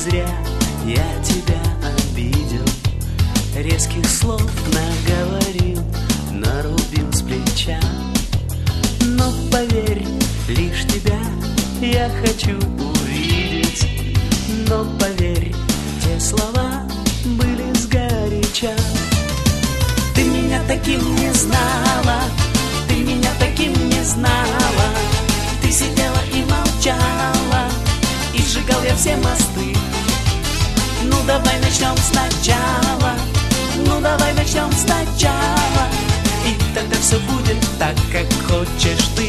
зря я тебя обидел, резких слов наговорил, нарубил с плеча. Но поверь, лишь тебя я хочу увидеть. Но поверь, те слова были сгоряча. Ты меня таким не знала, ты меня таким не знала. Ты сидела и молчала, и сжигал я все мосты. Ну давай начнем сначала, ну давай начнем сначала, и тогда все будет так, как хочешь ты.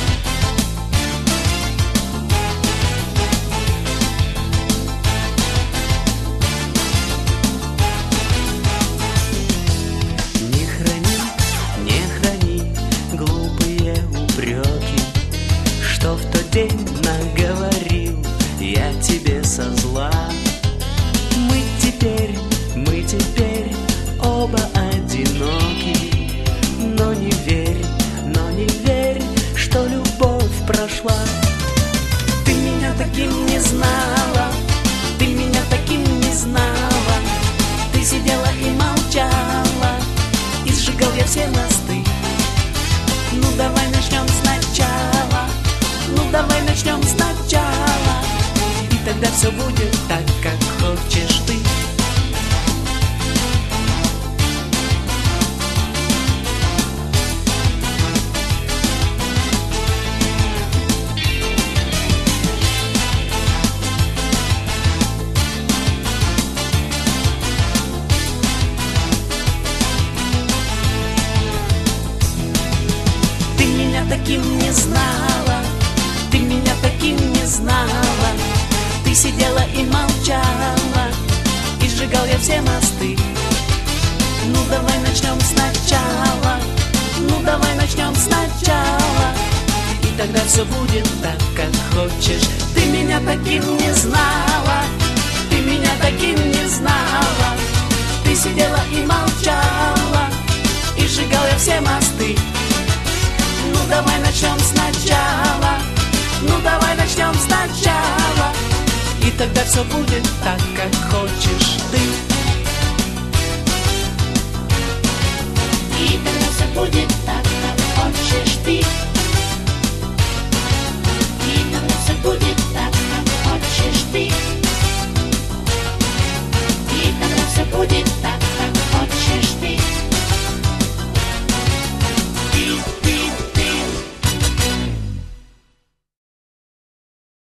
Не храни глупые упреки, что в тот день наговорил я тебе со зла. Мы теперь оба одиноки, но не верь, что любовь прошла. Ты меня таким не знала, ты меня таким не знала. Ты сидела и молчала, и сжигал я все мосты. Ну давай начнем сначала, ну давай начнем сначала, и тогда все будет так, как хочешь ты. Ты меня таким не знала, ты меня таким не знала. Ты сидела и молчала, и сжигал я все мосты. Ну давай начнем сначала, ну давай начнем сначала, и тогда все будет так, как хочешь. Ты меня таким не знала, ты меня таким не знала. Ты сидела и молчала, и сжигал я все мосты. Ну давай начнем сначала, ну давай начнем сначала, и тогда все будет так, как хочешь ты.